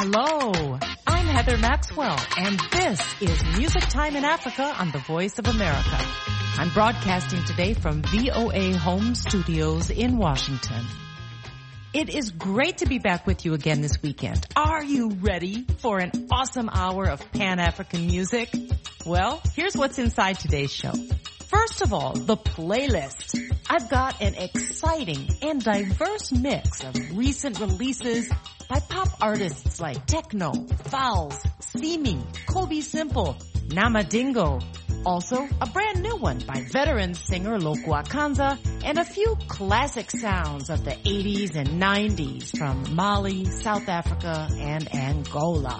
Hello, I'm Heather Maxwell, and this is Music Time in Africa on the Voice of America. I'm broadcasting today from VOA Home Studios in Washington. It is great to be back with you again this weekend. Are you ready for an awesome hour of Pan-African music? Well, here's what's inside today's show. First of all, the playlist. I've got an exciting and diverse mix of recent releases by pop artists like Techno, Fowls, Simi, Kobe Simple, Namadingo. Also, a brand new one by veteran singer Lokwa Kanza, and a few classic sounds of the 80s and 90s from Mali, South Africa, and Angola.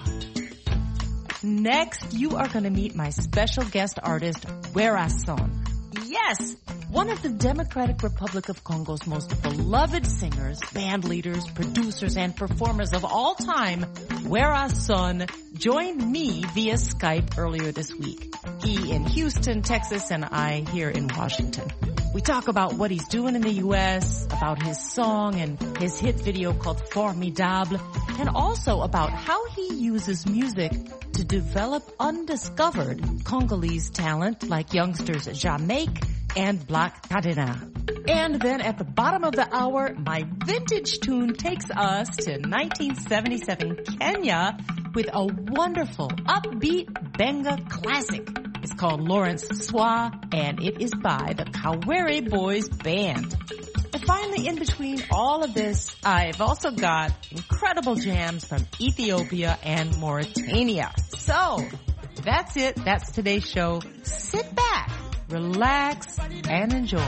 Next, you are going to meet my special guest artist, Werason. Yes, one of the Democratic Republic of Congo's most beloved singers, band leaders, producers, and performers of all time, Werason, joined me via Skype earlier this week. He in Houston, Texas, and I here in Washington. We talk about what he's doing in the U.S., about his song and his hit video called Formidable, and also about how he uses music to develop undiscovered Congolese talent like youngsters Jamaica and Black Cadena. And then at the bottom of the hour, my vintage tune takes us to 1977 Kenya with a wonderful upbeat Benga classic. It's called Lawrence Swa, and it is by the Kawere Boys Band. And finally, in between all of this, I've also got incredible jams from Ethiopia and Mauritania. So, that's it. That's today's show. Sit back, relax, and enjoy.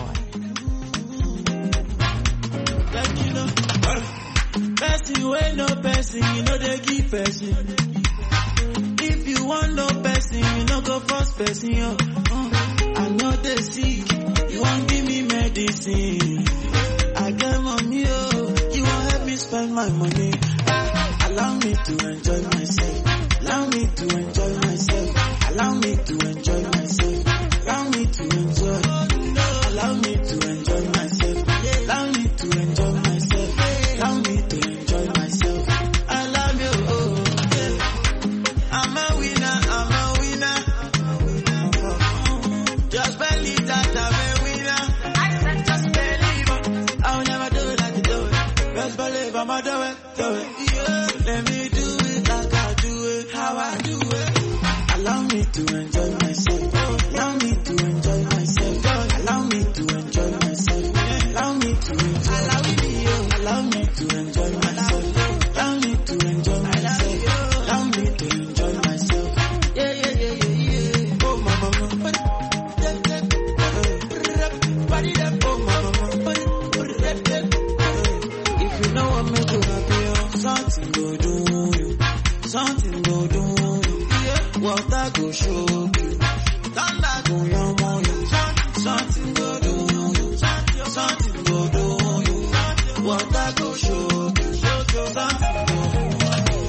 Person wey no person, you know they give person. If you want no person, you no go force person. I know they sick, you won't give me medicine. I get money, you won't help me spend my money. Allow me to enjoy myself. Allow me to enjoy myself. Allow me to enjoy myself. Allow me to enjoy. Allow me to enjoy myself. Allow me to enjoy myself. Allow me to enjoy myself. I love you. I'm a winner. I'm a winner. Just believe that I'm a winner. I said just believe. I'll never do it like you do it. Just believe I'ma do it. Do it. Yeah. Let me do it like I do it. How I do it. Allow me to enjoy myself. Allow me to enjoy myself. Allow me to enjoy myself. Allow me to enjoy. Allow me to enjoy myself. Allow me to enjoy myself. Allow me to enjoy myself. Yeah, yeah, yeah, yeah, yeah. Oh, mama. Oh, mama. If you know what make you happy, something go do you. Something go do you. Yeah. Water go show you. Thunder go yamo you. Something go do you. Something go do you. Water go show you. Something go do you.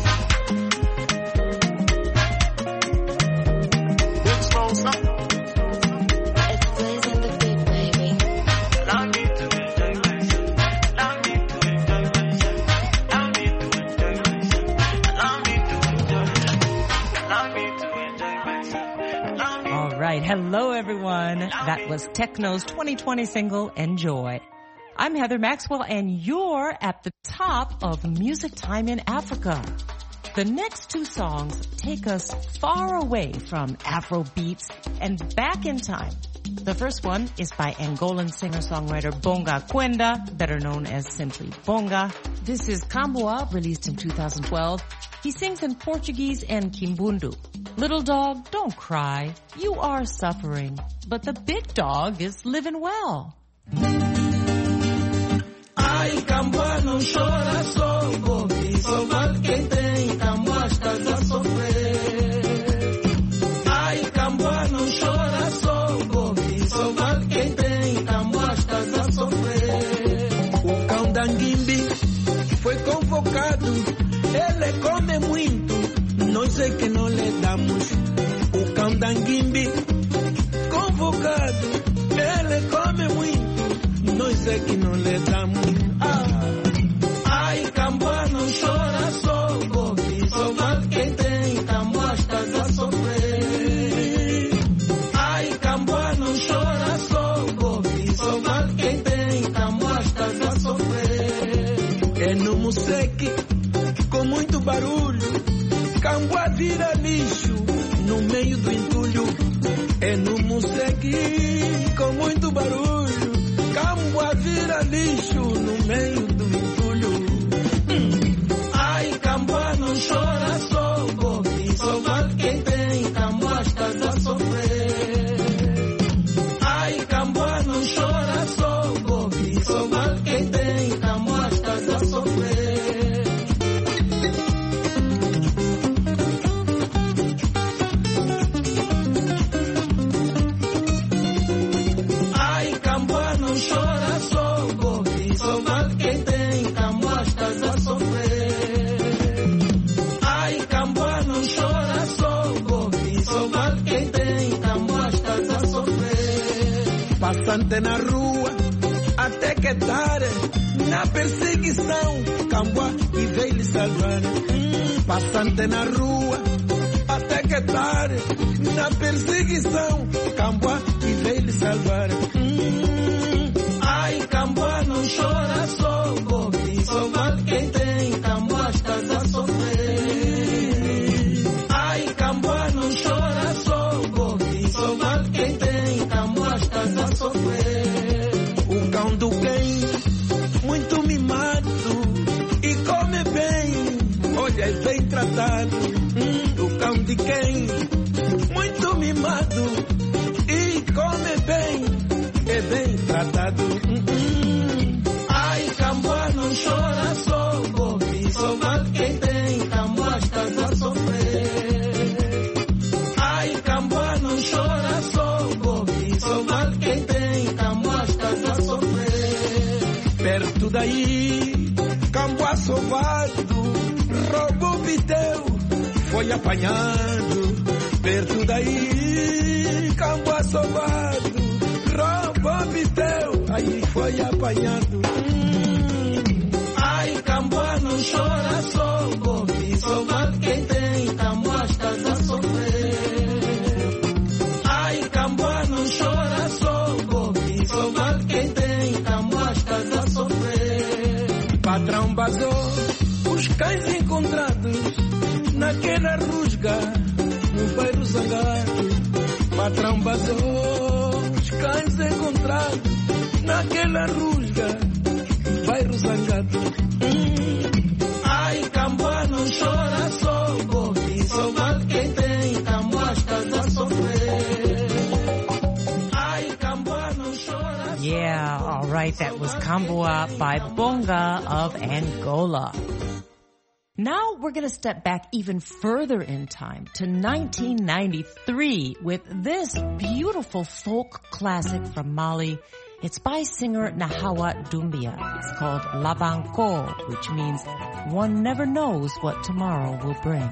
Big small stuff. It's blazing the beat, baby. Allow me to enjoy myself. Allow me to enjoy myself. Allow me to enjoy myself. Allow me to enjoy myself. Allow me to enjoy myself. Allow me. All right. Hello, everyone. That was Techno's 2020 single, Enjoy. I'm Heather Maxwell, and you're at the top of Music Time in Africa. The next two songs take us far away from Afro beats and back in time. The first one is by Angolan singer-songwriter Bonga Kwenda, better known as simply Bonga. This is Kambua, released in 2012. He sings in Portuguese and Kimbundu. Little dog, don't cry. You are suffering. But the big dog is living well. Ai, Camboa não chora, só bobe. Só mal quem tem, Camboa está a sofrer. Ai, Camboa não chora, só bobe. Só mal quem tem, Camboa está a sofrer. O cão da Nguimbi foi convocado. Ele come muito, nós é que não lhe damos. O cão da Nguimbi convocado. Ele come muito, nós é que não lhe damos. Ai, Camboa não chora, só bobe. Só É no Museque, com muito barulho, Camboa vira lixo no meio do entulho. É no Museque, com muito barulho, Camboa vira lixo no meio do entulho. Ai, Camboa não chora, só bobe, só vale quem tem, Camboa estás a sofrer. Ai, Camboa não chora, só bobe, só vale quem tem, Camboa estás a sofrer. Ai, Camboa não chora, só bobe, só vale quem tem, Camboa estás a sofrer. Ai, Camboa não chora, só bobe, só vale quem tem, Camboa estás a sofrer. Passante na rua, até que tarde, na perseguição, Camboa e veio lhe salvar. Passante na rua, até que tarde, na perseguição, Camboa e veio lhe salvar. Ai, Camboa não chora, só bobe, só vale quem tem, Camboa estás a sofrer. Ai, Camboa não chora, só bobe, só vale quem tem, Camboa estás a sofrer. O cão do quem, muito mimado e come bem, olha, é bem tratado. O cão de quem, muito mimado e come bem, é bem tratado. Ai, Camboa não chora, só bobe, só vale quem tem, Camboa estás a sofrer. Ai, Camboa não chora, só bobe, só vale quem tem, Camboa estás a sofrer. Perto daí, Camboa sovado, roubou o biteu, foi apanhado. Perto daí, Camboa sovado, roubou o biteu, aí foi apanhado. Ai, Camboa não chora, só bobe, só vale quem tem, Camboa estás a sofrer. Ai, Camboa não chora, só bobe, só vale quem tem, Camboa estás a sofrer. Patrão basou os cães encontrados naquela rusga no bairro Zangado. Patrão basou os cães encontrados naquela rusga no bairro Zangado. Ai, Camboa não chora, só bobe, só vale quem tem, Camboa estás a sofrer. Ai, Camboa não chora. Yeah, all right, that was Camboa by Bonga of Angola. Now we're going to step back even further in time to 1993 with this beautiful folk classic from Mali. It's by singer Nahawa Doumbia. It's called Labanko, which means one never knows what tomorrow will bring.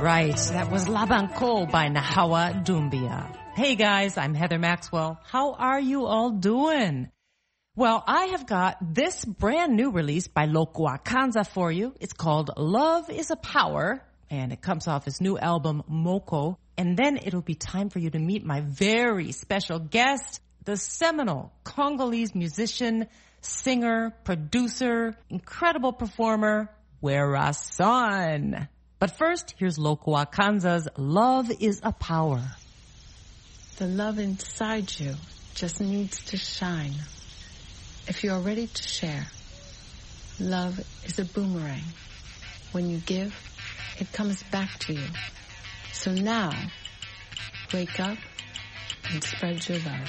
right. That was Labanco by Nahawa Doumbia. Hey guys, I'm Heather Maxwell. How are you all doing? Well, I have got this brand new release by Loco Akanza for you. It's called Love is a Power, and it comes off his new album, Moko. And then it'll be time for you to meet my very special guest, the seminal Congolese musician, singer, producer, incredible performer, Wera Son. But first, here's Loco Akanza's Love is a Power. The love inside you just needs to shine. If you're ready to share, love is a boomerang. When you give, it comes back to you. So now, wake up and spread your love.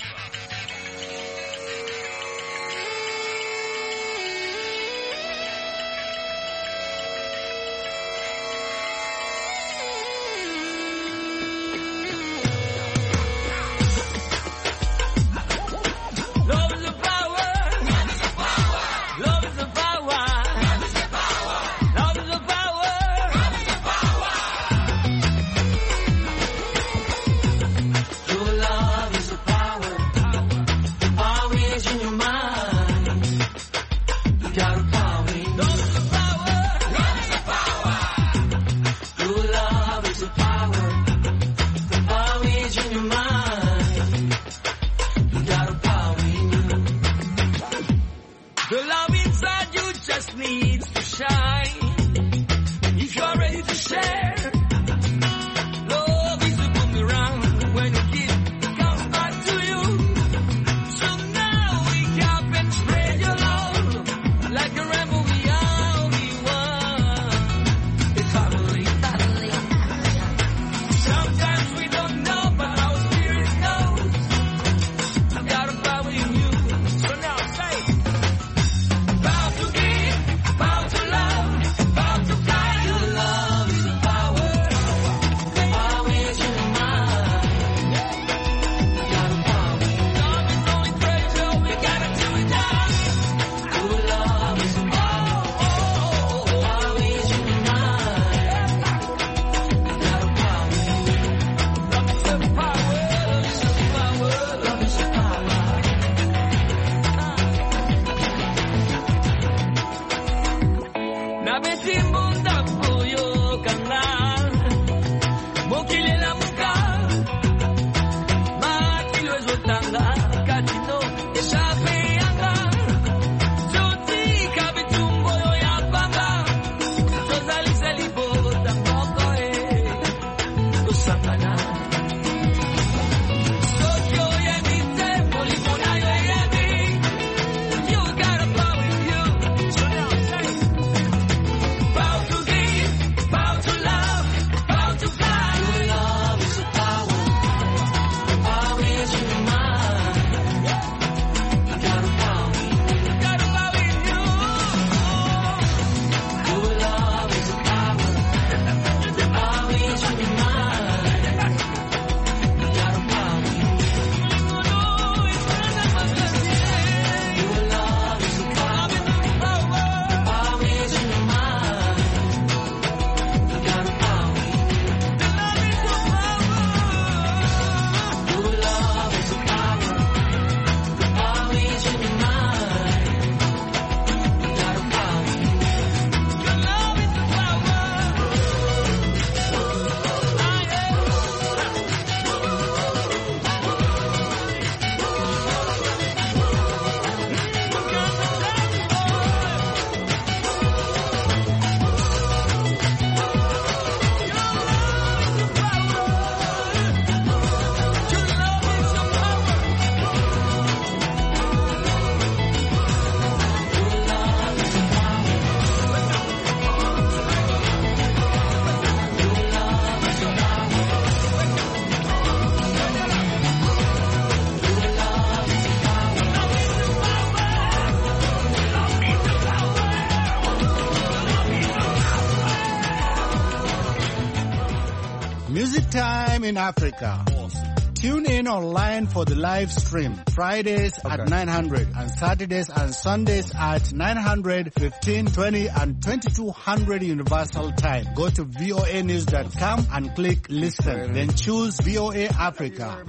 Music time in Africa. Tune in online for the live stream. Fridays at 900 and Saturdays and Sundays at 900, 15, 20 and 2200 Universal Time. Go to voanews.com and click listen. Then choose VOA Africa.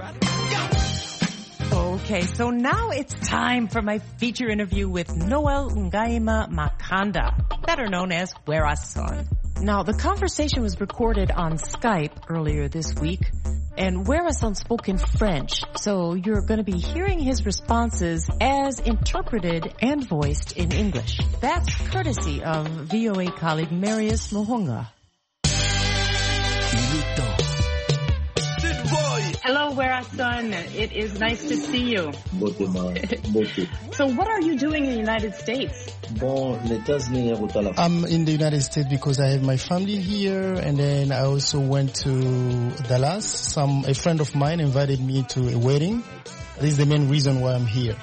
Okay, so now it's time for my feature interview with Noel Ngaima Makanda, better known as Werason. Now, the conversation was recorded on Skype earlier this week, and Werason spoke in French, so you're going to be hearing his responses as interpreted and voiced in English. That's courtesy of VOA colleague Marius Muhunga. Hello, Werason. It is nice to see you. So what are you doing in the United States? I'm in the United States because I have my family here, and then I also went to Dallas. A friend of mine invited me to a wedding. This is the main reason why I'm here.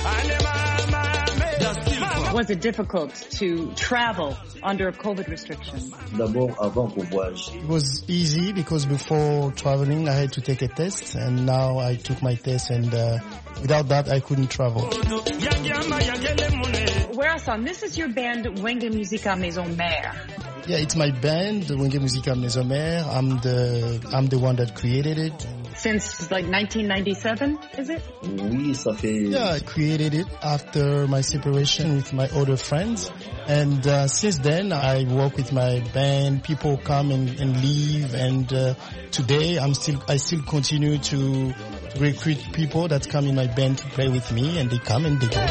Was it difficult to travel under COVID restrictions? It was easy because before traveling I had to take a test, and now I took my test, and without that I couldn't travel. Werason, this is your band Wenge Musica Maison Mère. Yeah, it's my band, Wenge Musica Maison Mère. I'm the one that created it. Since like 1997, is it? Yeah, I created it after my separation with my other friends. And since then, I work with my band. People come and leave. And today, I still continue to recruit people that come in my band to play with me. And they come and they go.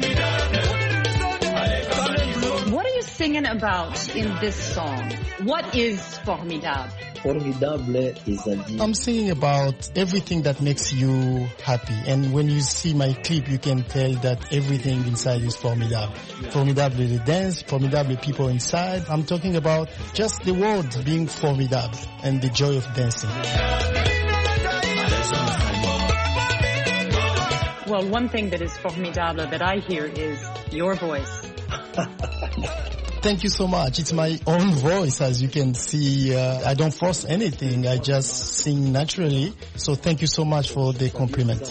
What are you singing about in this song? What is Formidable? I'm singing about everything that makes you happy. And when you see my clip, you can tell that everything inside is formidable. Formidable the dance, formidable people inside. I'm talking about just the world being formidable and the joy of dancing. Well, one thing that is formidable that I hear is your voice. Thank you so much. It's my own voice, as you can see. I don't force anything. I just sing naturally. So thank you so much for the compliment.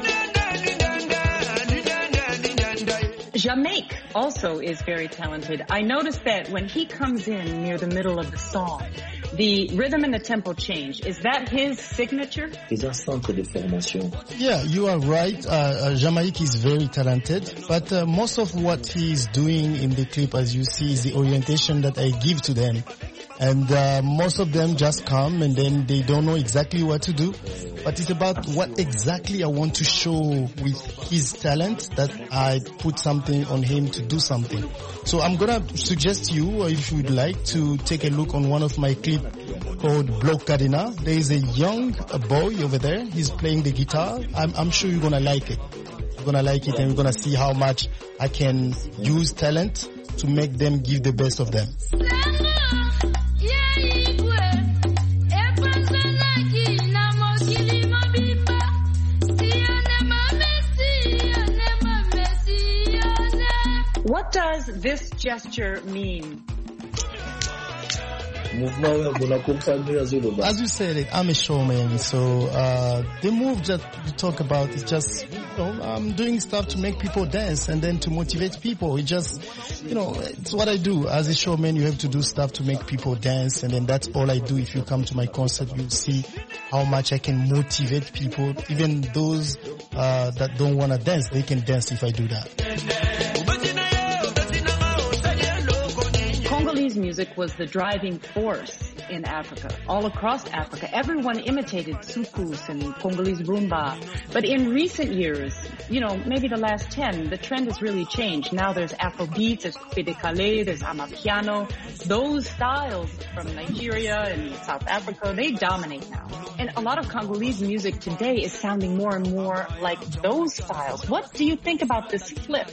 Jamaique also is very talented. I noticed that when he comes in near the middle of the song, the rhythm and the tempo change. Is that his signature? Yeah, you are right. Jamaique is very talented, but most of what he is doing in the clip, as you see, is the orientation that I give to them. And most of them just come and then they don't know exactly what to do. But it's about what exactly I want to show with his talent that I put something on him to do something. So I'm going to suggest you, if you would like, to take a look on one of my clips called Bloc Cadena. There is a young boy over there. He's playing the guitar. I'm sure you're going to like it. You're going to like it, and you're going to see how much I can use talent to make them give the best of them. What does this gesture mean? As you said, I'm a showman, so the move that we talk about is just, I'm doing stuff to make people dance and then to motivate people. It just, it's what I do. As a showman, you have to do stuff to make people dance, and then that's all I do. If you come to my concert, you'll see how much I can motivate people. Even those that don't want to dance, they can dance if I do that. Congolese music was the driving force in Africa, all across Africa. Everyone imitated soukous and Congolese rumba. But in recent years, maybe the last 10, the trend has really changed. Now there's Afrobeat, there's Coupé Décalé, there's Amapiano. Those styles from Nigeria and South Africa, they dominate now. And a lot of Congolese music today is sounding more and more like those styles. What do you think about this flip?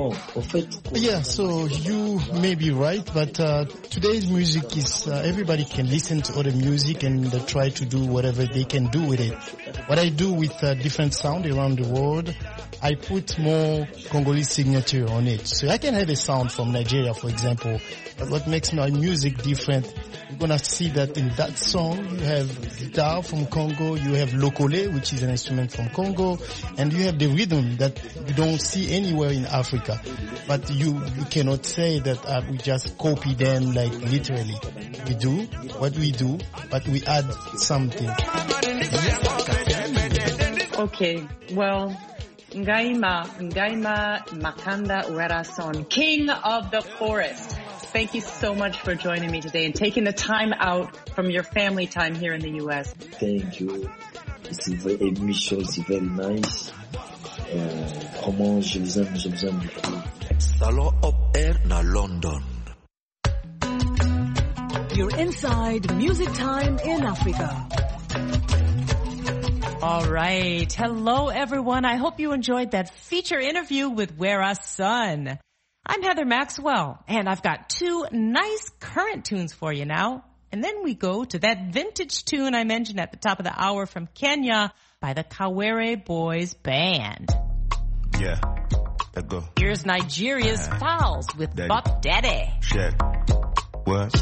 Yeah, so you may be right, but today's music is everybody can listen to other music and try to do whatever they can do with it. What I do with different sound around the world, I put more Congolese signature on it. So I can have a sound from Nigeria, for example, but what makes my music different, you're gonna see that in that song you have guitar from Congo, you have lokole, which is an instrument from Congo, and you have the rhythm that you don't see anywhere in Africa. But you cannot say that we just copy them like literally. We do what we do, but we add something. Okay, well, Ngaima Makanda Werason, King of the Forest. Thank you so much for joining me today and taking the time out from your family time here in the U.S. Thank you. It's a very emission, it's very nice. Vraiment, je vous aime beaucoup. Salon Up Air na London. You're inside Music Time in Africa. All right. Hello, everyone. I hope you enjoyed that feature interview with Wera Son. I'm Heather Maxwell, and I've got two nice current tunes for you now. And then we go to that vintage tune I mentioned at the top of the hour from Kenya by the Kawere Boys Band. Yeah, let's go. Here's Nigeria's Fowls with Bop Daddy. Check. What?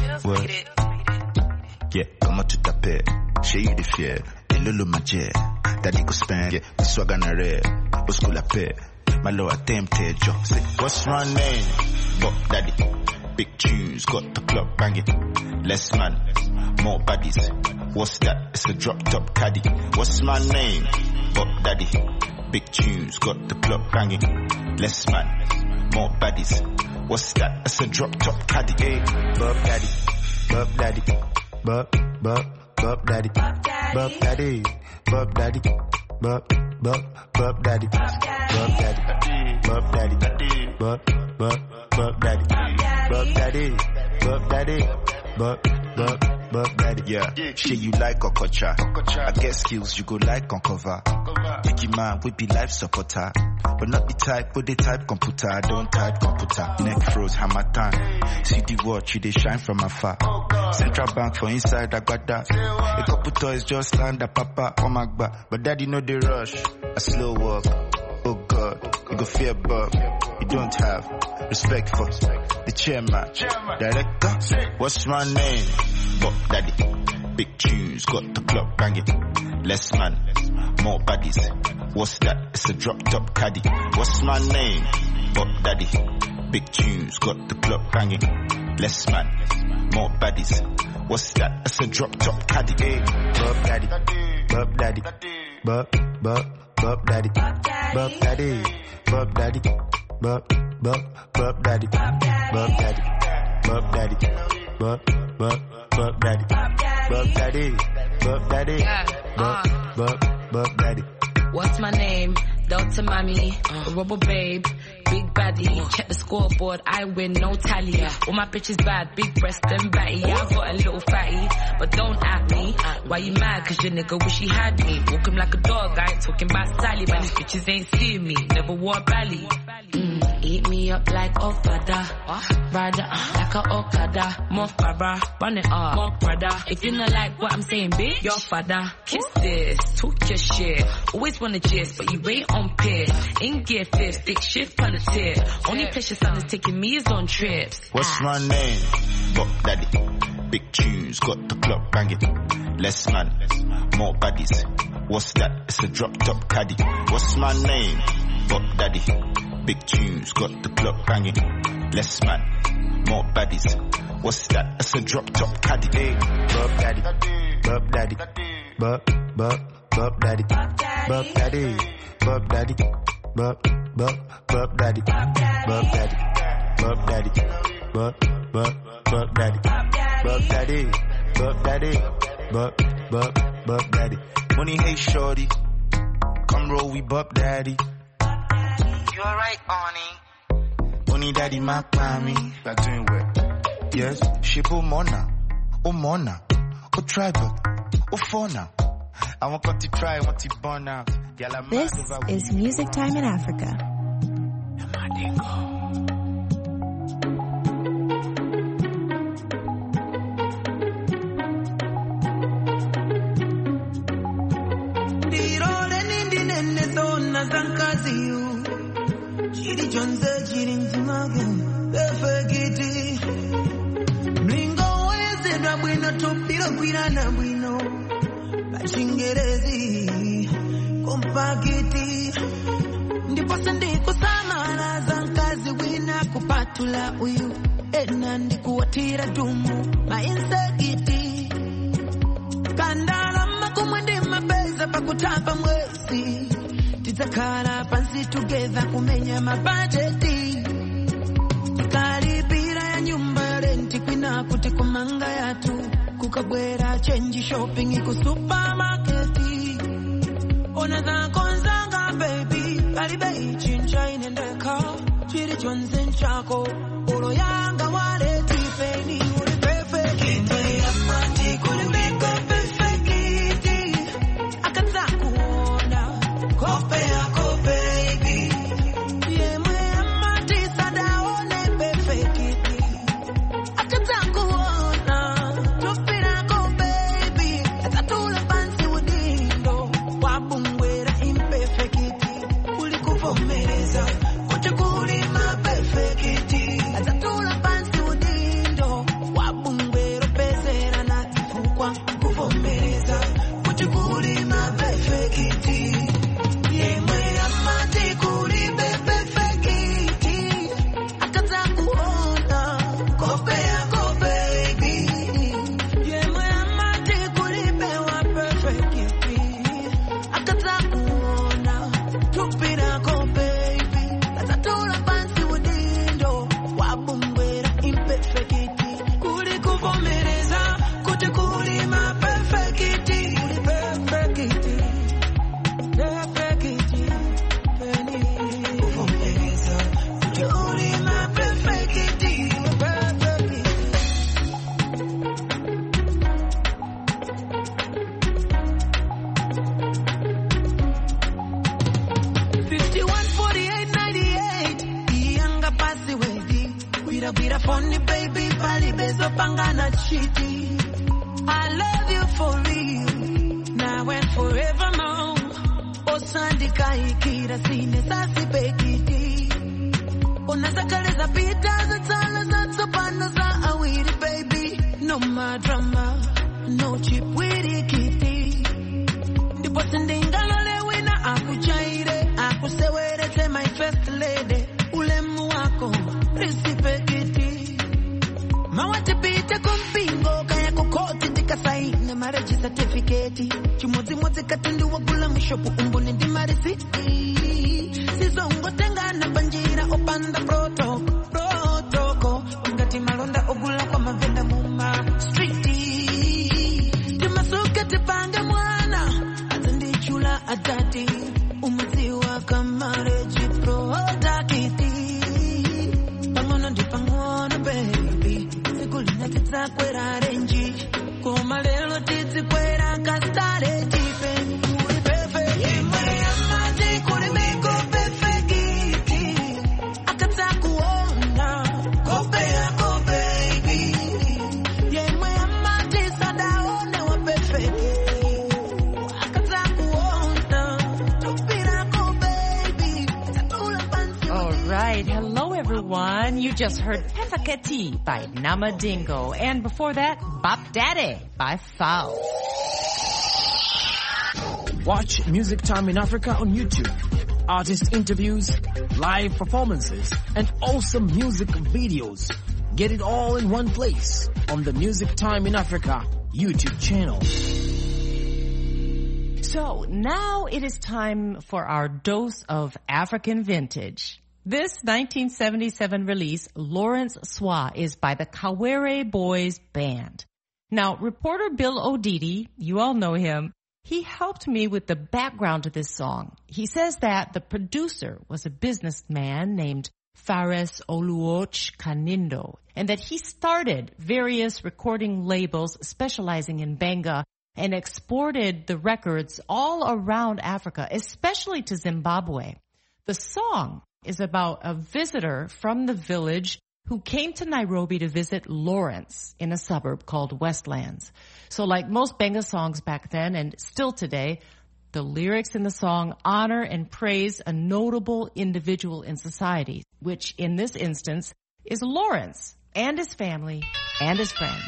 Yeah, comment tu t'appelles? Chez you the fier. Lolo maje. Daddy go spend. Yeah, the swagger na rare. Osco la paix. My lord attempted job. Say, what's my name? Bop Daddy. Big tunes, got the club banging. Less man, more bodies. What's that? It's a drop top caddy. What's my name? Bop Daddy. Big tunes, got the club banging. Less man, more bodies. What's that? It's a drop top caddy. Hey, Bop Daddy, Bop Daddy, Bop Daddy, Bop Daddy, Bop Daddy, Bop Daddy, Bop Daddy, Bop Daddy, Bop Daddy, Bop Daddy, Bop Daddy, Bop Daddy. Yeah, shit you like Okocha. I get skills you go like on cover. Picky man we be life supporter, but not the type with the type computer. I don't type computer. Neck froze hammer time. See the watch you they shine from afar. Central bank for inside I got that. A couple toys just land a papa on my back, but daddy know the rush. A slow walk. Oh God, you go fear Bob. You don't have respect for the chairman, director. What's my name? Bop Daddy. Big tunes, got the club banging. Less man, more bodies. What's that? It's a drop top caddy. What's my name? Bop Daddy. Big tunes, got the club banging. Less man, more bodies. What's that? It's a drop top caddy. Hey, Bop Daddy, Bop Daddy, Bop Daddy, Bop Daddy, Bop Daddy, Bop Daddy, Bop Daddy, Bop Daddy, Bop Daddy, Bop Daddy, Bop Daddy, Bop Daddy. What's my name? Delta Mommy, Rubber Babe, Big Baddie. Check the scoreboard, I win, no tally. All my bitches bad, big breast and batty. Yeah, I got a little fatty, but don't at me. Why you mad? Cause your nigga wish he had me. Walk him like a dog, I ain't talking about Sally. But these bitches ain't seeing me, never wore belly. Eat me up like Okada, rider like a Okada. More Farah, run it up, more brother. If you not like what I'm saying, bitch, your father. Kiss this, talk your shit. Always wanna gist, but you ain't on piss. In gear fifth, stick shift on the tip. Only place your son is taking me is on trips. What's my name? Bop Daddy. Big tunes, got the club banging. Less man, more bodies. What's that? It's a drop top caddy. What's my name? Bop Daddy. Big tunes, got the club banging. Less man, more bodies. What's that? It's a drop top caddy. Hey, Bop Daddy, Bop Daddy, Bop Daddy, Bop Daddy, Bop Daddy, Bop Daddy, Bop Daddy, Bop Daddy, Bop Daddy, Bop Daddy, Bop Daddy, Bop Daddy. Money, hey shorty, come roll we Bop Daddy. You alright, Oni? Money Daddy, my mommy. That doing well. Yes, Shibu Mona, oh Mona, oh tribal, oh fauna. I want to try, want to burn out. This is Music Time in Africa. chonse chiri mtimake perfekiti mlingo wezedwa bwino tupiro kwirana bwino pachingerezi kompakiti ndipo sindikusamala za mkazi wina kupatula uyu ena ndikuwatira dumu mainsekiti kandalama kumwe ndi mapeza pakutapa mwezi tidzakhala pansi together kumenya mabajeti kalipira ya nyumba ya renti kwina kuti kumanga yatu kukabwera change shopping iku supermarketi ona zakonzanga baby kalibe chincha inendeka chiri chonse nchako olo yanga waleti peni uli perfect kende ya mati kulibeko perfect akaza kuona kope yako baby yemwe ya mati sadaone perfect akaza kuona tupirako baby atatula pansi udindo wabungwera imperfect kulikuvomereza kote kulima perfect atatula pansi udindo wabungwera pesera na kifukwa kuvomereza kote kulima perfect yemwe amati kulibe perfect akaza kuona kope yako baby yemwe amati kulibe wa perfect akaza kuona tupirako baby atatula pansi udindo wabungwera imperfect kulikuvomereza kuti kulima perfect kuli perfect peni kuvomereza kuti kulima perfect perfect 514898 yanga pasi wedi wira phone baby pali bezo pangana chiti I love you for real now and forevermore osandika ikira sine sasi pekiti unazakaleza pita za tsala za tsopano za awiri baby no more drama no cheap wirikiti ndipo sindingalole wina akuchaire akusewerete my first lady ulemu wako risipekiti mawatipite kumpingo kaya kukoti ndikasaine marriage certificate chimodzimodzi katundu wagula mushopu umboni ndi marisiti sizongotengana panjira opanda protoko ungati malonda ogula kwa mavenda muma streeti timasuke tipange mwana azindichula atati umaziwa kamarriage protakiti pangono ndi pangono baby sikulina tidzakwera renji koma lero tidzikwera kastare tipe uli perfect yemwe amati kulimeko perfect akatsa kuona kope yako baby yemwe amati sadaone wa perfect akatsa kuona tupirako baby tatula pansi. All right. Hello, everyone. You just heard Pefaketi by Namadingo. And before that, Bop Daddy by Foul. Watch Music Time in Africa on YouTube. Artist interviews, live performances, and awesome music videos. Get it all in one place on the Music Time in Africa YouTube channel. So now it is time for our dose of African vintage. This 1977 release, Lawrence Swa, is by the Kawere Boys Band. Now, reporter Bill Odidi, you all know him, he helped me with the background to this song. He says that the producer was a businessman named Fares Oluoch Kanindo, and that he started various recording labels specializing in Benga and exported the records all around Africa, especially to Zimbabwe. The song is about a visitor from the village who came to Nairobi to visit Lawrence in a suburb called Westlands. So like most Benga songs back then and still today, The lyrics in the song honor and praise a notable individual in society, which in this instance is Lawrence and his family and his friends.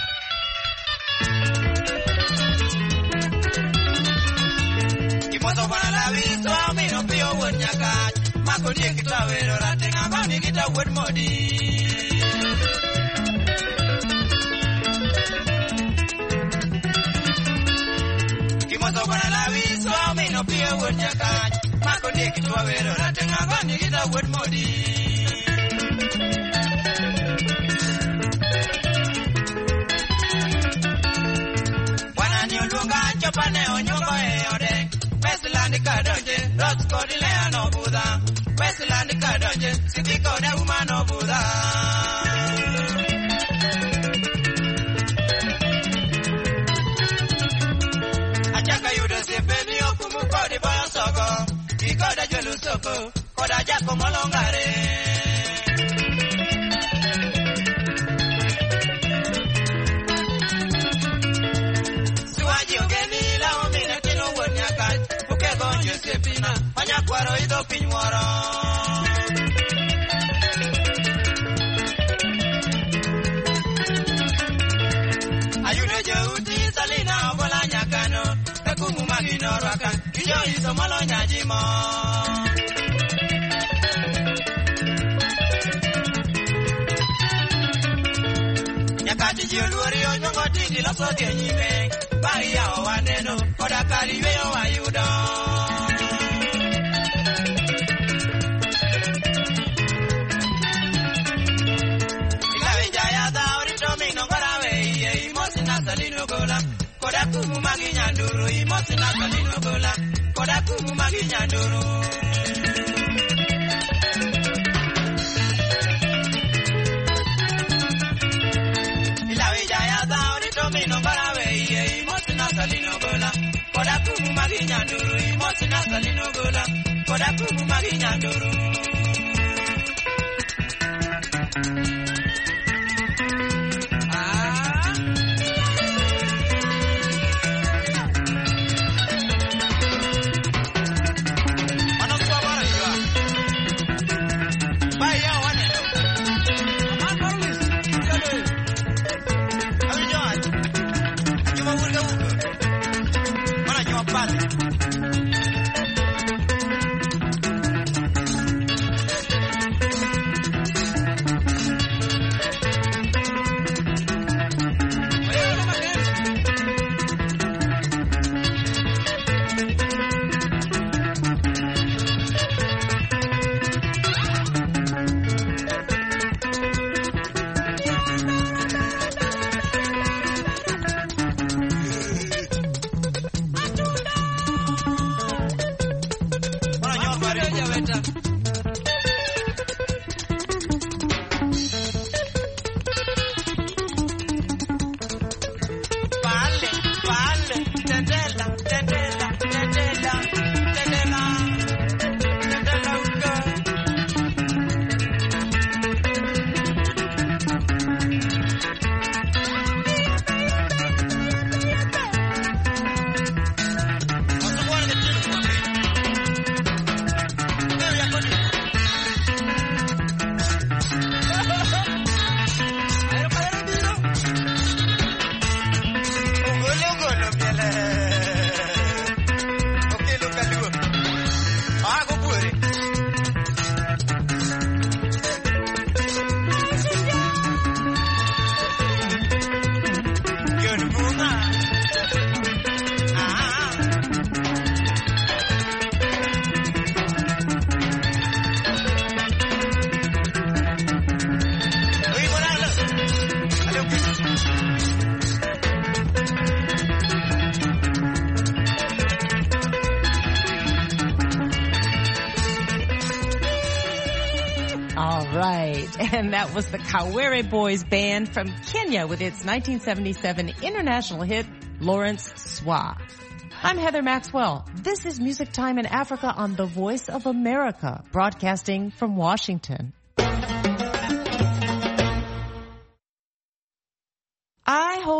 And that was the Kawere Boys Band from Kenya with its 1977 international hit, Lawrence Swa. I'm Heather Maxwell. This is Music Time in Africa on the Voice of America, broadcasting from Washington. I hope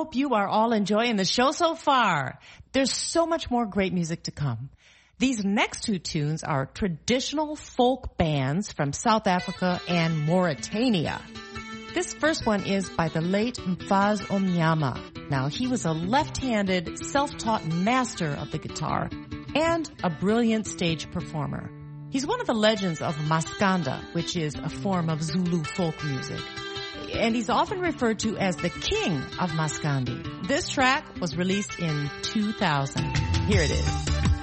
hope you are all enjoying the show so far. There's so much more great music to come. These next two tunes are traditional folk bands from South Africa and Mauritania. This first one is by the late Mfaz Omnyama. Now, he was a left-handed, self-taught master of the guitar and a brilliant stage performer. He's one of the legends of Maskanda, which is a form of Zulu folk music. And he's often referred to as the king of Maskandi. This track was released in 2000. Here it is.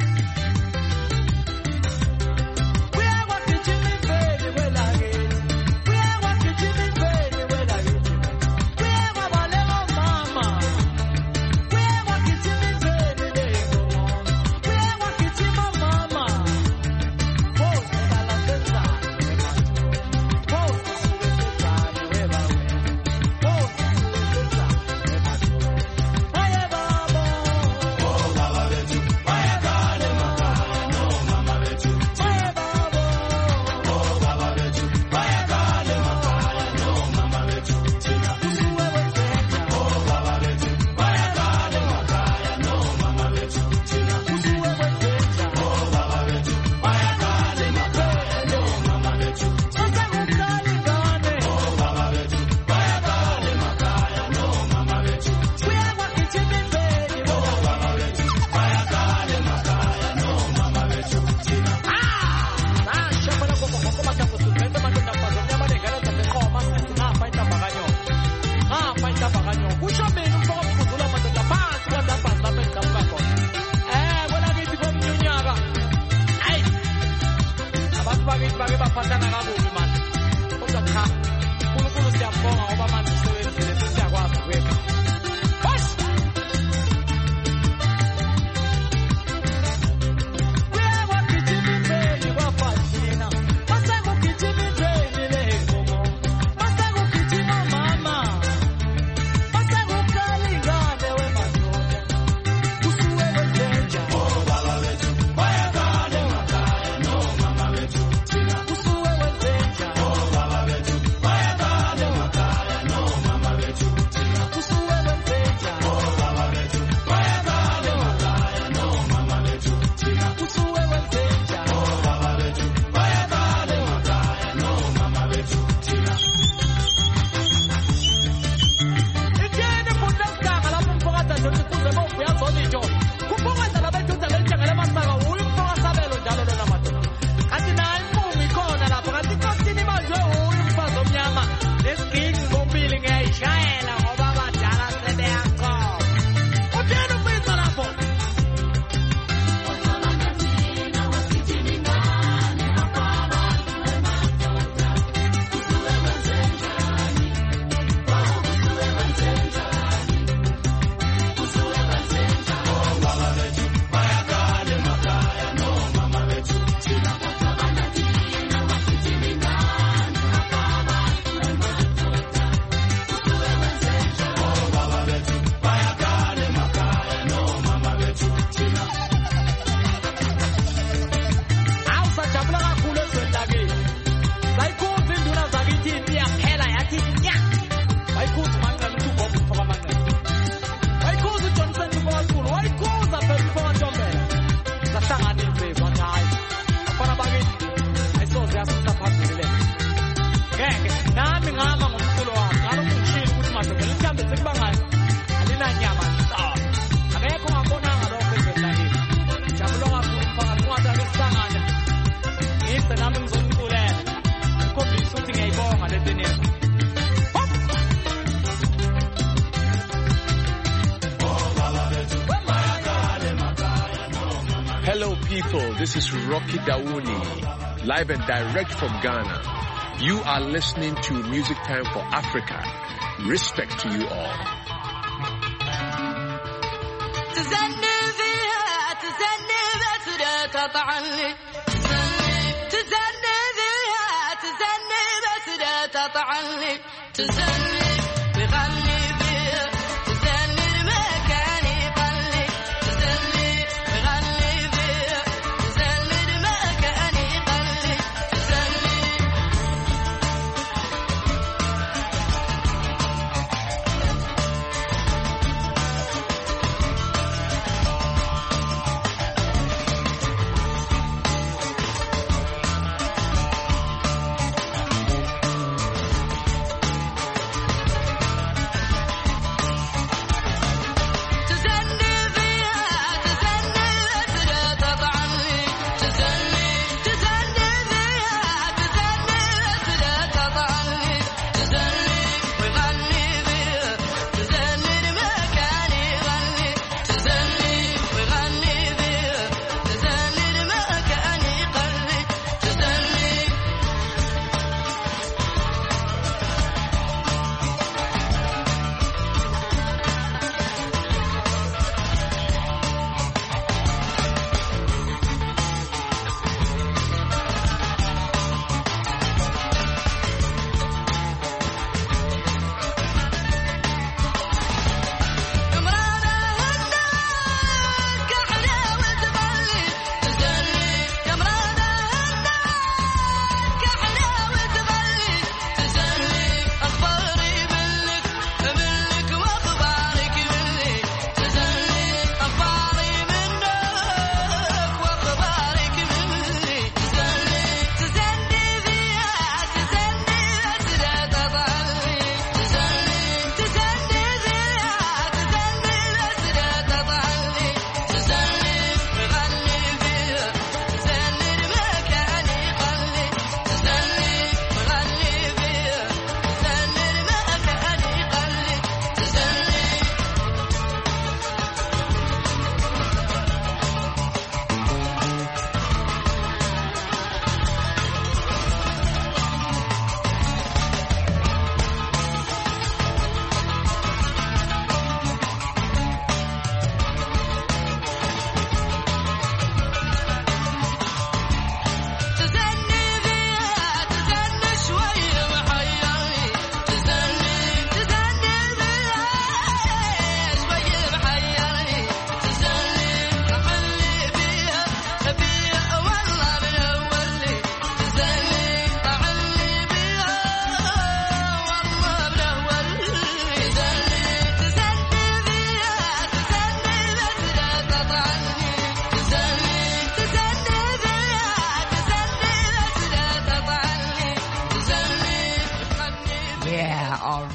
Hello people, this is Rocky Dawouni, live and direct from Ghana. You are listening to Music Time for Africa. Respect to you all.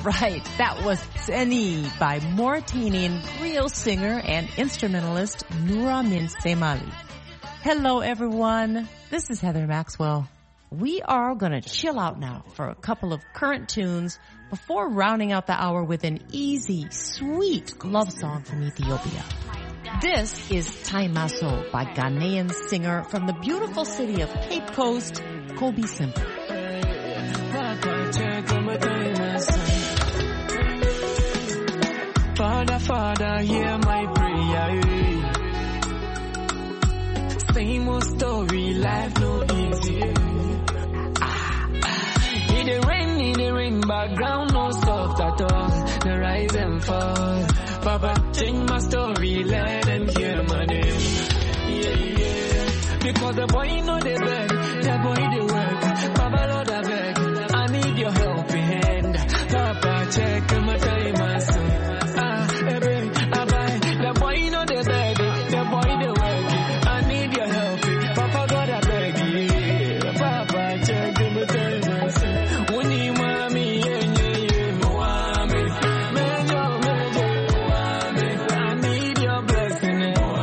right. That was Seni by Mauritanian griot singer and instrumentalist Noura Min Semali. Hello, everyone. This is Heather Maxwell. We are going to chill out now for a couple of current tunes before rounding out the hour with an easy, sweet love song from Ethiopia. This is Taimaso by Ghanaian singer from the beautiful city of Cape Coast, Kobe Simple. Father, Father, hear my prayer. Same old story, life no easy. In the rain, background no soft at all. The rise and fall. Papa, change my story, let them hear my name. Yeah. Because the boy know the bed, the boy the work. Papa, Lord, I beg, I need your helping hand. Papa, check my time, my son. The boy know the bed, the boy the work. I need your help, Papa, God, I beg you. Papa, check my time, my son. When you mommy, I need your blessing.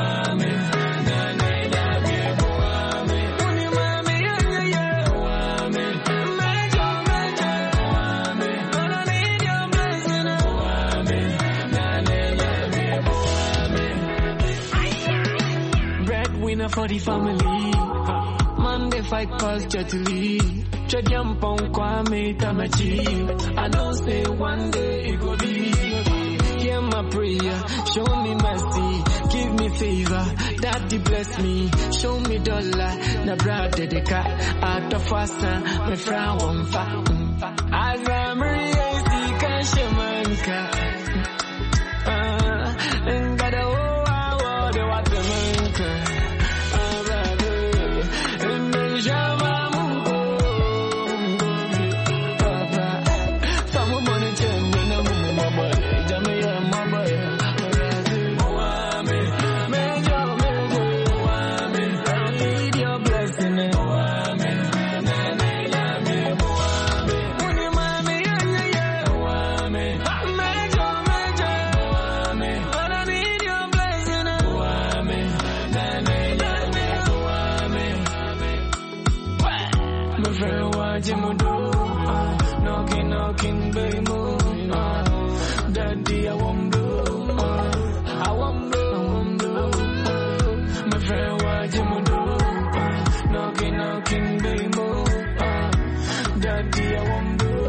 Breadwinner for the family. Monday fight cause gently. Jump on Kwame Tamachi. I know say one day it go be. Hear my prayer, show me mercy, give me favor, Daddy bless me, show me dollar, na brother the cat, out of fasa, my friend won't fa. As I'm ready, can shamanka. And got a what the manka. And then Jama. Knocking, baby, Daddy, I won't do. My friend, what you do? Knocking, baby, Daddy, I won't do.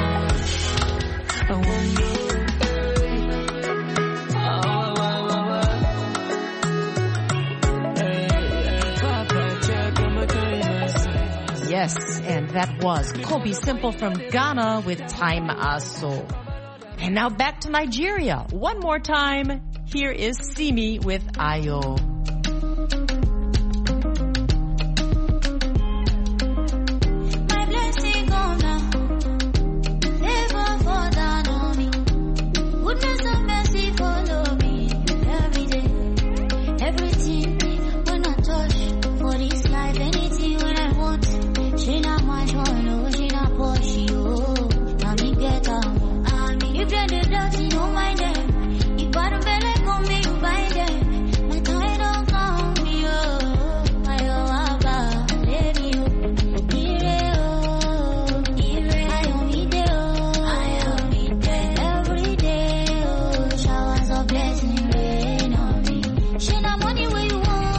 Yes, and that was Kobe Simple from Ghana with Time Aso. And now back to Nigeria. One more time. Here is Simi with Ayo. My blessing come now. Favor fall down on me. Goodness and mercy follow me every day. Everything when I touch for this life, anything when I want. She not my joy, she not Porsche, oh. Me get on. If you're the dirty, you don't mind them. If I don't belly come me, you buy them. My time don't come, yo. I abba, let me every day, oh. Showers of blessing rain on me. She not money where you want.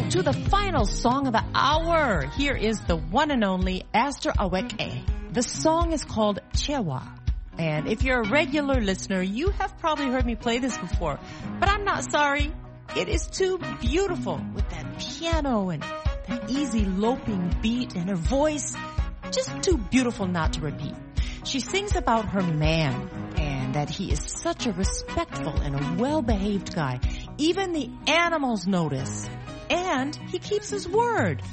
to the final song of the hour. Here is the one and only Aster Aweke. The song is called Chewa. And if you're a regular listener, you have probably heard me play this before. But I'm not sorry. It is too beautiful with that piano and that easy loping beat and her voice. Just too beautiful not to repeat. She sings about her man and that he is such a respectful and a well-behaved guy. Even the animals notice. And he keeps his word.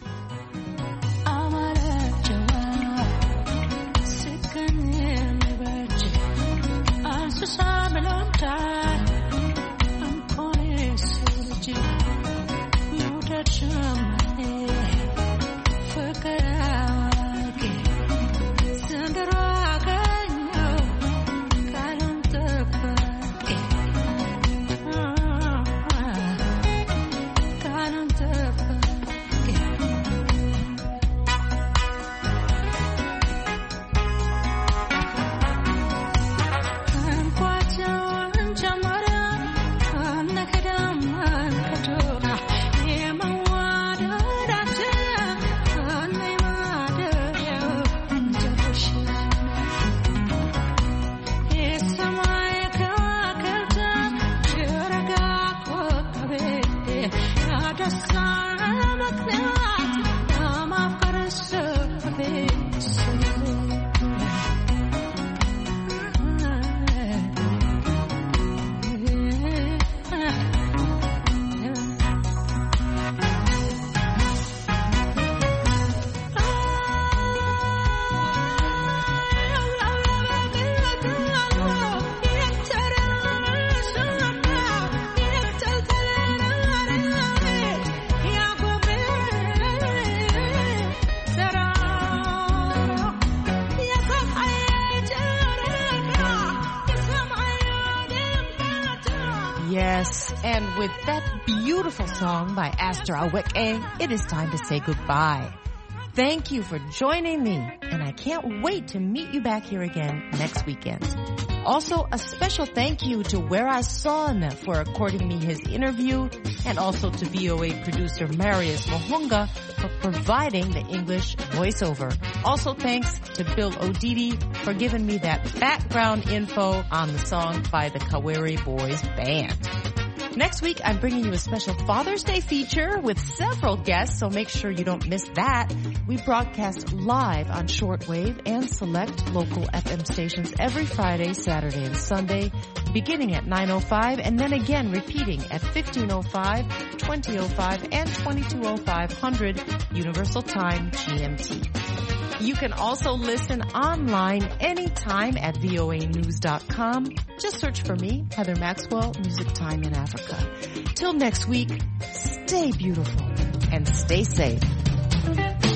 Yes, and with that beautiful song by Aster Aweke, it is time to say goodbye. Thank you for joining me, and I can't wait to meet you back here again next weekend. Also, a special thank you to Wera Son for according me his interview, and also to VOA producer Marius Mohunga for providing the English voiceover. Also thanks to Bill Odidi for giving me that background info on the song by the Kaweri Boys Band. Next week, I'm bringing you a special Father's Day feature with several guests, so make sure you don't miss that. We broadcast live on shortwave and select local FM stations every Friday, Saturday, and Sunday, beginning at 9:05 and then again repeating at 15:05, 20:05, and 22:05 Universal Time GMT. You can also listen online anytime at voanews.com. Just search for me, Heather Maxwell, Music Time in Africa. Till next week, stay beautiful and stay safe.